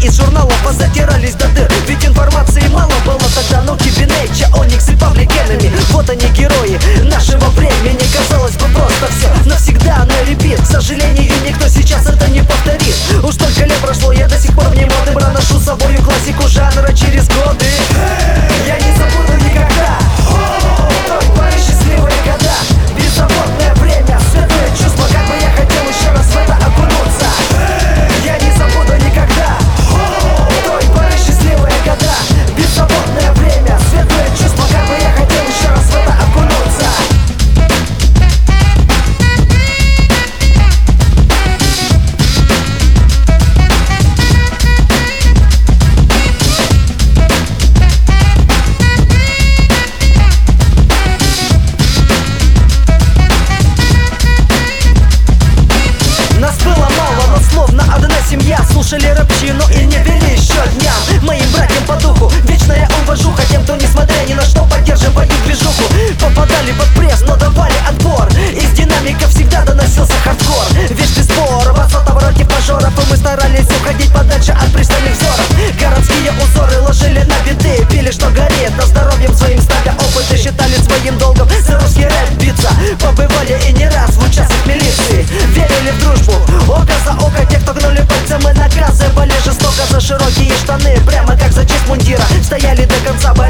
из журналов позатирались до дыр. Ведь информации мало было тогда. Ноки, Бенеча, Оникс и Пабликенами. Вот они, герои нашего времени. Казалось бы, просто все навсегда на репит. К сожалению, никто сейчас это не повторит. Уж столько лет прошло, я до сих пор в немодым проношу с собою классику жанра через годы. Я не забуду никогда той поры, счастливые года, беззаботное время, светлые чувства. Как бы я хотел еще раз в это окунуться. Я не забуду никогда той поры, счастливые года, беззаботное время, светлые чувства. Как бы я хотел еще раз в это окунуться. Семья, слушали рэпчину и не вели счет дням. Моим братьям по духу вечная уважуха. Тем, кто несмотря ни на что поддерживает движуху. Попадали под пресс, но давали отпор. Из динамиков всегда доносился хардкор. Вечный спор, высота против мажоров. И мы старались уходить подальше от пристальных взоров. Городские узоры ложили на биты. Пили, что горит, на здоровьем своим ставя опыты. Считали своим долгом за русский рэп биться. Побывали и не раз в участках милиции. Верили в дружбу, око за око. Те, кто гнули пальцем, мы наказывали жестоко за широкие штаны. Прямо как за честь мундира стояли до конца борьбы.